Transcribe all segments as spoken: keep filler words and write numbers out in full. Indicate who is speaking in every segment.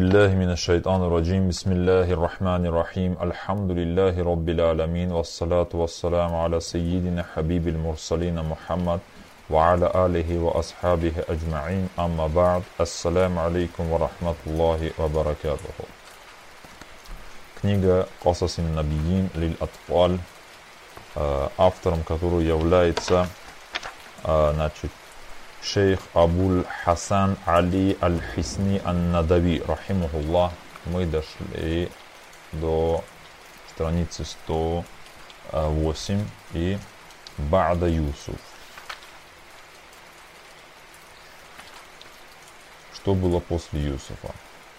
Speaker 1: بالله من الشيطان الرجيم بسم الله الرحمن الرحيم الحمد لله رب العالمين والصلاة والسلام على سيدنا حبيب المرسلين محمد وعلى آله وأصحابه أجمعين أما بعد السلام عليكم ورحمة الله وبركاته. Книга «Касас ан-Набийин лиль Атфаль», автором которой является значит, шейх Абуль Хасан Али Аль-Хисни Ан-Надави, рахимахуллах. Мы дошли до страницы сто восемь и Ба'да Юсуф. Что было после Юсуфа?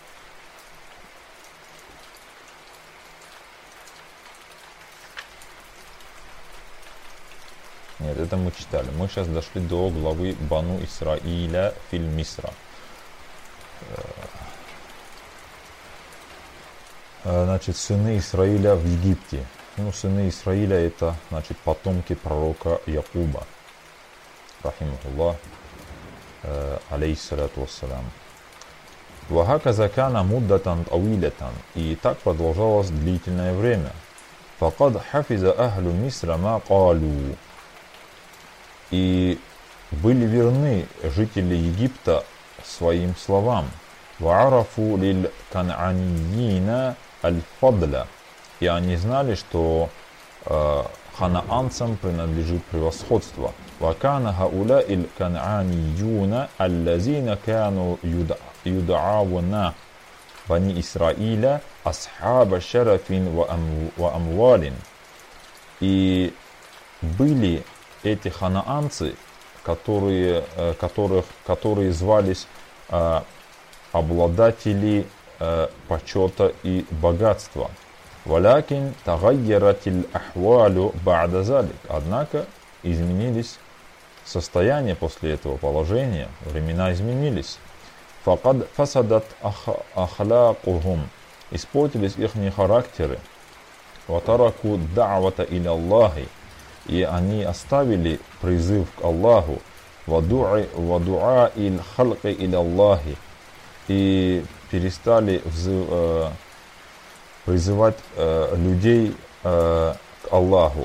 Speaker 1: Нет, это мы читали. Мы сейчас дошли до главы Бану Исраиля филь Мисра. Значит, сыны Исраиля в Египте. Ну, сыны Исраиля это, значит, потомки пророка Якуба. Рахимахуллах. Алейхиссалату вассалям. Вахаказа кана муддатан ауилятан. И так продолжалось длительное время. Факад хафиза ахлю Мисра ма калу. И были верны жители Египта своим словам. Ваарафу лиль кан'анийина аль-фадля. И они знали, что э, ханаанцам принадлежит превосходство. Вакана хауля иль кан'анийюна аллазина кану юдаавуна бани Исраиля асхаба шарафин ва амвалин. И были эти ханаанцы, которые, которых, которые звались э, обладатели э, почета и богатства. Валякин тагайяратиль ахвалю ба'да залик. Однако изменились состояния после этого положения, времена изменились. Факад фасадат ахлякухум. Испортились их характеры. Ватараку да'вата иля Аллахи. И они оставили призыв к Аллаху, вадуа иль халки иль Аллахи, и перестали взыв, э, призывать э, людей э, к Аллаху.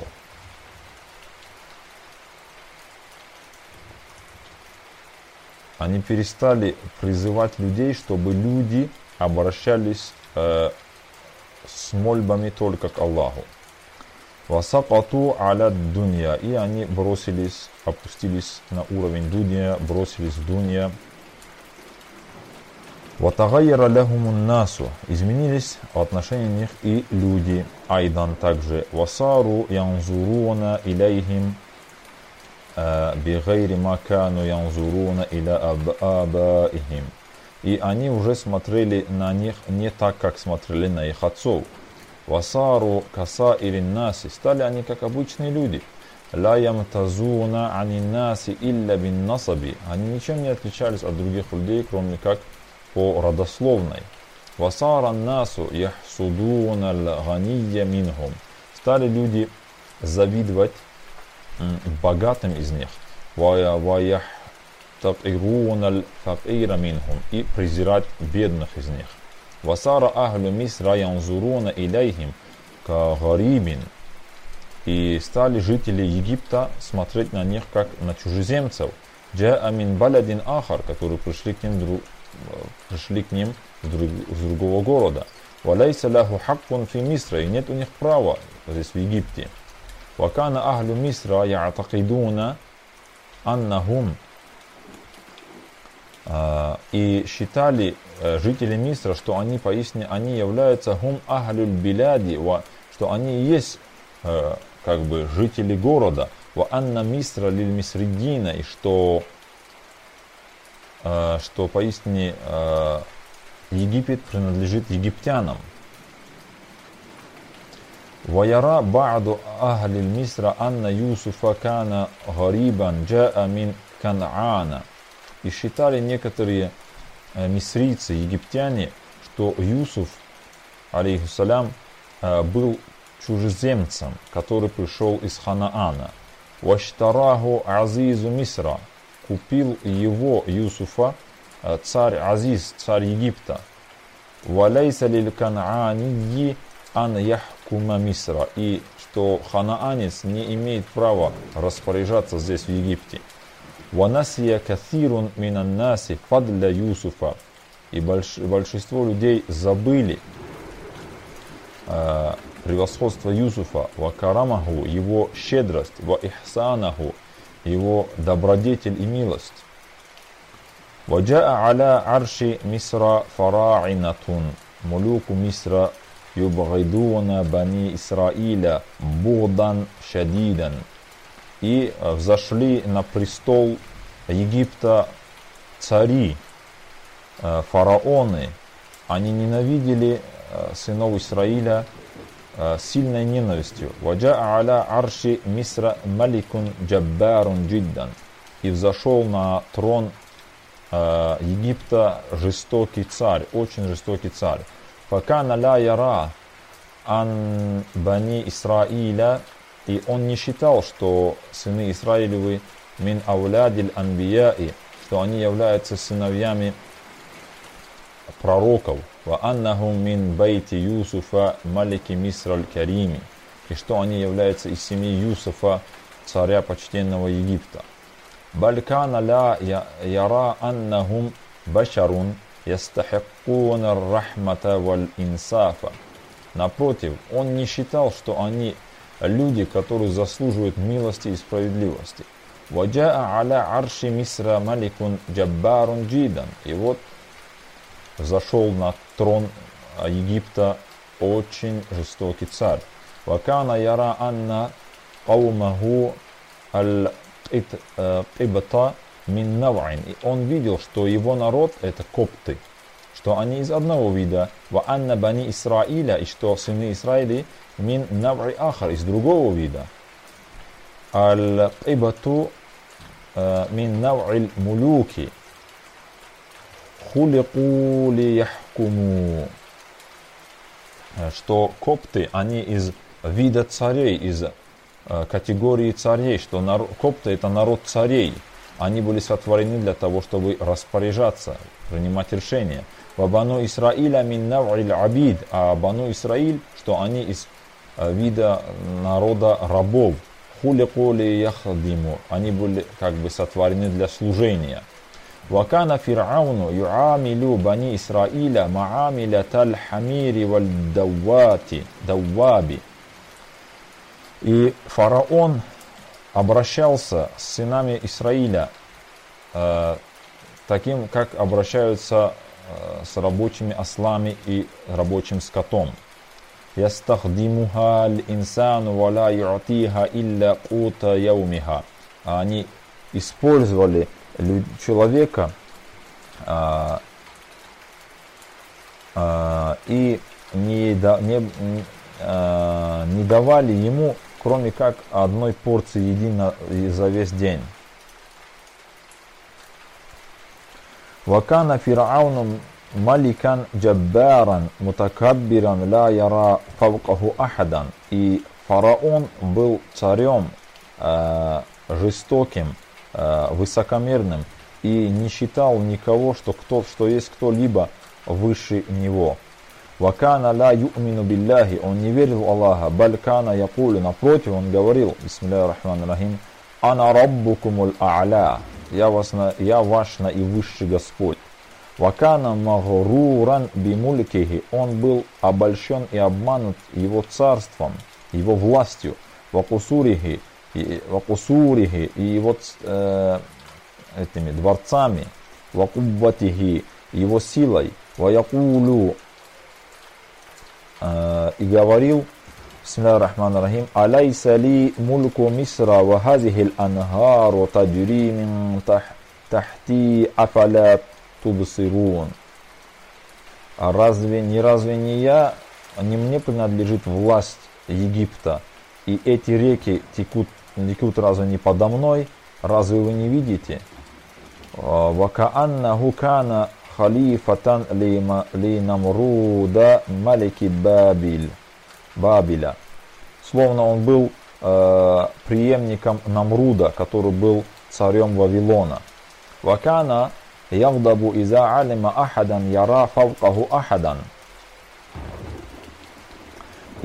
Speaker 1: Они перестали призывать людей, чтобы люди обращались э, с мольбами только к Аллаху. Васакату аля дунья. И они бросились, опустились на уровень дунья, бросились в дунья. Ватагайяра лахумун насу. Изменились в отношении них и люди. Айдан также. Васару янзуруна иляйхим бигайри макану янзуруна иля абаихим. И они уже смотрели на них не так, как смотрели на их отцов. Васару каса или наси. Стали они как обычные люди. Ла ямтазуна ани наси илля бин насаби. Они ничем не отличались от других людей, кроме как по родословной. Васара насу яхсудуна л-ганийя минхум. Стали люди завидовать богатым из них. Ваяхтакируна л-факира минхум. И презирать бедных из них. Васара ахлю Мисра янзуруна иляйхим ка гарибин. И стали жители Египта смотреть на них как на чужеземцев. Джаа мин баладин ахар, которые пришли к ним, пришли к ним с, друг, с другого города. Валяйса ляху хаккун фи Мисра. И нет у них права здесь в Египте. Вакана ахлю Мисра я'такидуна аннахум. И считали жители Мисра, что они поистине они являются хум ахлюль биляди, что они и есть как бы жители города, ва анна Мисра лиль мисридина, и что что поистине Египет принадлежит египтянам. Ваяра ба'ду ахлиль Мисра анна Юсуфа кана гарибан джаа мин Кан'ана. И считали некоторые мисрийцы, египтяне, что Юсуф, алейхиссалям, был чужеземцем, который пришел из Ханаана. Ваштараху азизу Мисра. Купил его, Юсуфа, царь Азиз, царь Египта. «Валейса лиль кан'ании ан яхкума Мисра». И что ханаанец не имеет права распоряжаться здесь в Египте. «Ванасия каthирун минан наси фадля Юсуфа». И больш, большинство людей забыли э, превосходство Юсуфа, ва карамаху, его щедрость, ва ихсанаху, его добродетель и милость. «Ваджаа аля арши Мисра фара'инатун, мулюку Мисра юбгидуна бани Исраиля бугдан шадидан». И взошли на престол Египта цари, фараоны. Они ненавидели сынов Израиля сильной ненавистью. «Ваджаа аля арши Мисра маликун джаббарун джиддан». И взошел на трон Египта жестокий царь, очень жестокий царь. «Факана ля яра ан бани Исраиля». И он не считал, что сыны Израилевы мин аулядиль анбияи, что они являются сыновьями пророков. Ва аннахум мин бейти Юсуфа малики Мисраль Карими. И что они являются из семьи Юсуфа, царя почтенного Египта. «Балькана ля яра аннахум башарун ястахиккуна рахмата валь инсафа». Напротив, он не считал, что они люди, которые заслуживают милости и справедливости. «Ваджаа аля арши Мисра маликун джаббарун джидан». И вот зашел на трон Египта очень жестокий царь. «Вакана яра анна каумаху аль-кибта мин нав'ин». И он видел, что его народ это копты, что они из одного вида. «Ва анна бани Исраиля», и что сыны Израиля мин нав'и ахар, из другого вида. «Аль-кибату мин нав'иль мулюки хулику ли яхкуму». Что копты, они из вида царей, из категории царей, что народ, копты это народ царей. Они были сотворены для того, чтобы распоряжаться, принимать решения. «Вабану Исраиля мин нав'иль абид», а Бану Исраиль, что они из вида народа рабов. «Хулику ли яхдиму», они были как бы сотворены для служения. «Вакана фир'ауну ю'амилу бани Исраиля ма'амиля таль хамири валь давваби». И фараон обращался с сынами Израиля э, таким, как обращаются э, с рабочими ослами и рабочим скотом. «Ястахдимуха аль-инсану ва ла ю'тиха илля кута яумиха». Они использовали человека а, а, и не, да, не, а, не давали ему, кроме как одной порции еды на, за весь день. «Вакана фир'ауну маликан джаббаран мутакаббиран ла яра фавкаху ахадан». И фараон был царем э, жестоким, э, высокомерным и не считал никого, что, кто, что есть кто-либо выше него. «Вакана ла ю'мину билляхи», он не верил в Аллаха. «Балькана якулю», напротив, он говорил, бисмиллахи рахмани рахим, «Ана раббукумуль а'ля», я, вас, я ваш наивысший Господь. «Вакана магруран бимулькихи», он был обольщен и обманут его царством, его властью. «Вакусурихи», и, вакусурихи, и его э, этими дворцами. «Вакуббатихи», его силой. «Ваякулю», э, и говорил, бисмиллахи рахмани рахим, «Алайса ли мульку Мисра ва хазихил анхару таджри мин тахти афаля тубсирун». А разве не разве не я, не мне принадлежит власть Египта, и эти реки текут, текут разве не подо мной, разве вы не видите? «Вакааннаху кана халифатан ли Намруда малики Бабиль». Бабиля. Словно он был э, преемником Намруда, который был царем Вавилона. «Вакана явдабу иза алима ахадан яра фавкаху ахадан».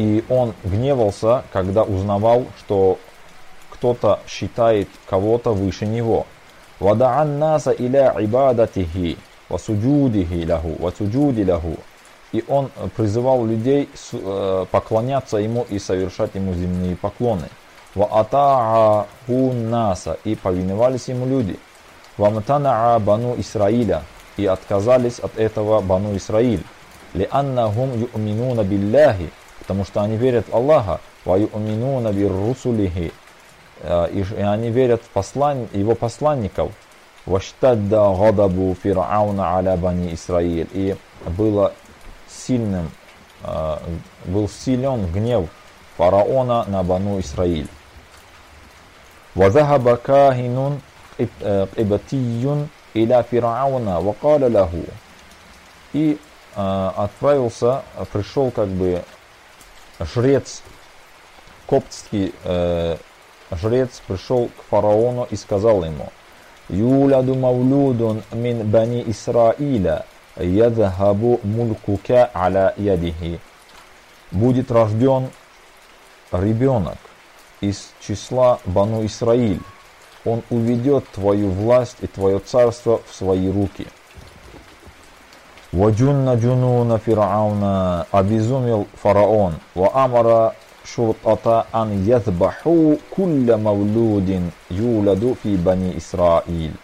Speaker 1: И он гневался, когда узнавал, что кто-то считает кого-то выше него. وَدَعَ النَّاسَ إِلَىٰ عِبَادَتِهِ وَسُجُودِهِ لَهُ وَسُجُودِ لَهُ. И он призывал людей поклоняться ему и совершать ему земные поклоны. وَأَطَاعَهُ النَّاسَ. И повиновались ему люди. وَامْتَنَعَ بَنُو إِسْرَائِيلَ. И отказались от этого Бану Исраиль. لِأَنَّهُمْ يُؤْمِنُونَ بِاللَّهِ. Потому что они верят в Аллаха. وَيُؤْمِنُونَ بِالرُّسُلِهِ. И они верят в послан... его посланников. وَاشْتَدَّ غَضَبُ فِرْعَوْنَ عَلَى بَنِي إِسْرَائِيلَ. И было сильным, был силен гнев фараона на Бану Исраиль. وَذَهَبَ كَاهِنٌ قِبْطِيٌّ إِلَى فِرْعَوْنَ وَقَالَ لَهُ. И отправился, пришел как бы жрец, коптский э, жрец пришел к фараону и сказал ему: «Юляду мавлудун мин бани Исраиля, ядхабу мулькука аля ядихи». Будет рожден ребенок из числа Бану Исраиль. Он уведет твою власть и твое царство в свои руки. «Ваджунна джунуна фирауна», обезумел фараон, «ва амара шуртата ан язбаху кулля мавлудин юладу фи бани Исраиль».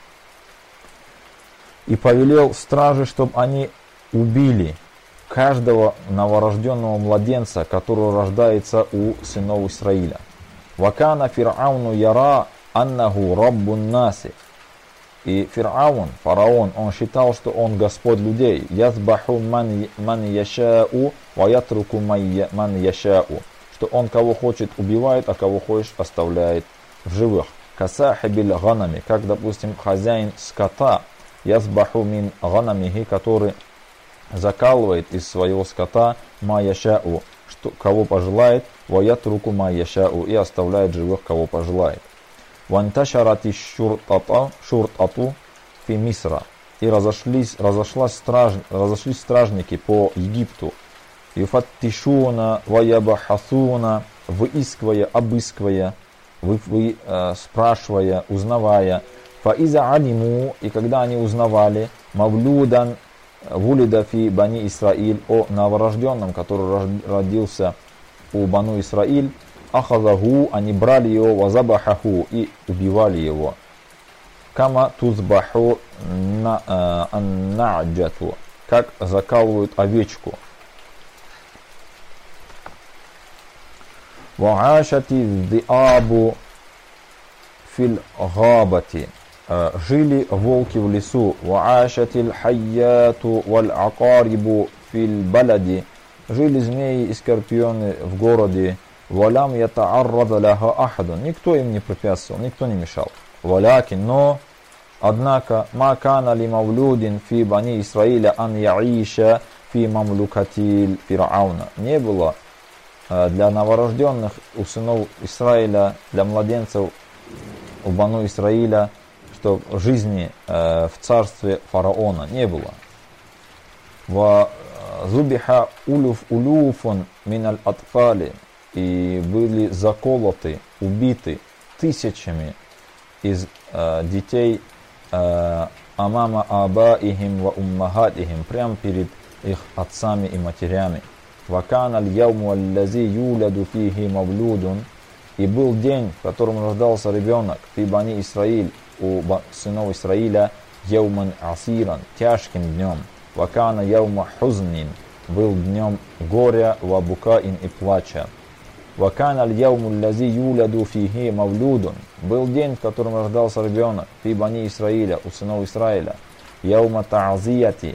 Speaker 1: И повелел стражи, чтобы они убили каждого новорожденного младенца, который рождается у сынов Исраиля. «Вакана фирауну яра аннаху раббун наси». И Фир'аун, фараон, он считал, что он Господь людей. «Язбаху ман яшау, ва ятруку ман яшау». Что он кого хочет убивает, а кого хочет оставляет в живых. «Касахибиль ганами», как, допустим, хозяин скота. «Язбаху мин ганамихи», который закалывает из своего скота ма яшау, что кого пожелает, «ва ятруку ма яшау», и оставляет живых, кого пожелает. «Ванташарати шуртату фи Мисра». И разошлись, разошлась страж, разошлись стражники по Египту. «Юфаттишуна ваябахасуна», выискивая, обыскивая, вы, вы, э, спрашивая, узнавая. «Фаиза алиму», и когда они узнавали, «мавлюдан вулида фи бани Исраиль», о новорожденном, который родился у Бану Исраиль, «ахазаху», они брали его, «вазабахаху», и убивали его. «Кама тузбаху анна'джату», как закалывают овечку. «Ва'ашати дзиабу фил габати», жили волки в лесу. «Ва'ашати лхайяту валь акарибу фил балади», жили змеи и скорпионы в городе. «Валям ятааррада ляха ахадун», никто им не препятствовал, никто не мешал. «Валякин», но, однако, «ма кана ли мавлюдин фи бани Исраиля ан яиша фи мамлюкатиль фирауна». Не было для новорожденных у сынов Израиля, для младенцев у Бану Исраиля, что жизни в царстве фараона не было. «Ва зубиха улюф улюфун миналь атфали», и были заколоты, убиты тысячами из э, детей амама абаихим ва уммахатихим, прямо перед их отцами и матерями. «Вакана аль-яуму аллази юляду фихи мавлюдун», и был день, в котором рождался ребенок, фи бани Исраиль, у сынов Исраиля, яуман асиран, тяжким днем. «Вакана яума хузнин», был днем горя, ва букаин, и плача. «Вакана аль-яуму аллази юляду фихи мавлюдун», был день, в котором рождался ребенок, фи бани Исраиля, у сынов Израиля, яума та'зияти,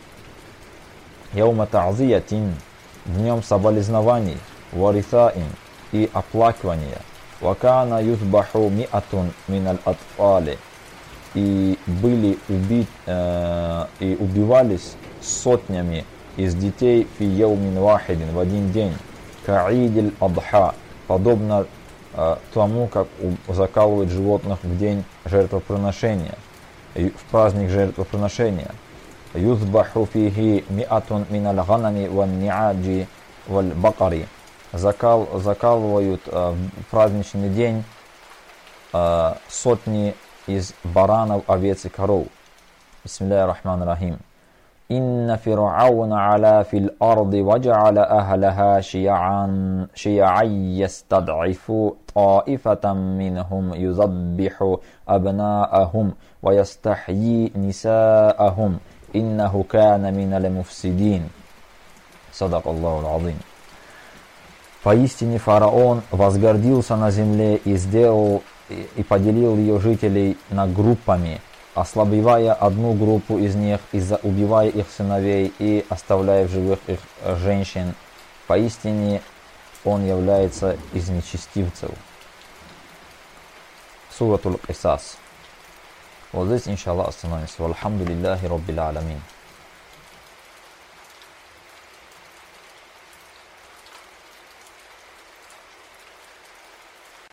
Speaker 1: яума та'зиятин, днем соболезнований, варитаин, и оплакивания. «Вакана юзбаху миатун миналь атфали», и были убит, э, и убивались сотнями из детей фи яумин вахидин, в один день. «Каидиль адха», подобно э, тому, как закалывают животных в день жертвоприношения, в праздник жертвоприношения. «Юзбаху фихи миатун миналь ганами ван ниаджи валь бакари», закал, закалывают э, в праздничный день э, сотни из баранов, овец и коров. Бисмиллахи рахмани рахим. إن فرعون علا في الأرض وجعل أهلها شيعا شيعا يستضعف طائفة منهم يذبح أبناءهم ويستحيي نساءهم إنه كان من المفسدين. صدق الله العظيم. Поистине фараон возгордился на земле и сделал и поделил ее жителей на группами, ослабевая одну группу из них, убивая их сыновей и оставляя в живых их женщин. Поистине он является из нечестивцев. Суратуль Кисас. Вот здесь, иншаллах, остановимся. Вальхамдулиллахи Раббил Аламин.